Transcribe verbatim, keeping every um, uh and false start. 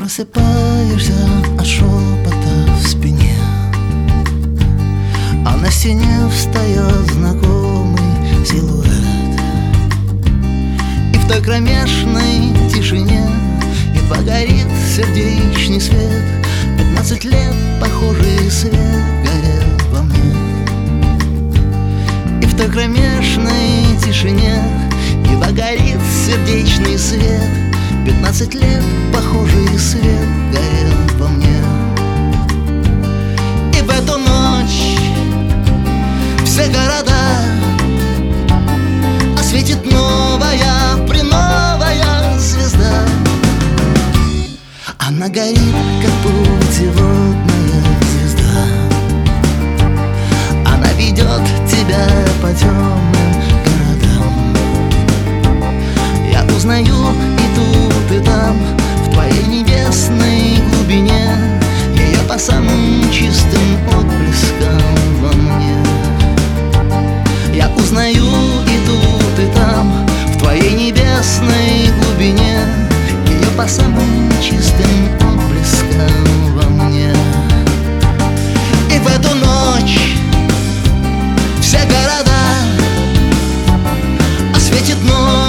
Просыпаешься от шепота в спине, а на стене встает знакомый силуэт. И в той кромешной тишине едва горит сердечный свет. Пятнадцать лет похожий свет горел во мне. И в той кромешной тишине едва горит сердечный свет. Пятнадцать лет похожий свет горел во мне. И в эту ночь все города осветит новая, преновая звезда. Она горит, как путеводная звезда. Она ведет тебя по темным городам. Я узнаю и тут, и там, в твоей небесной глубине, ее по самым чистым отблескам во мне. Я узнаю и тут, и там, в твоей небесной глубине, ее по самым чистым отблескам во мне. И в эту ночь все города осветит ночь.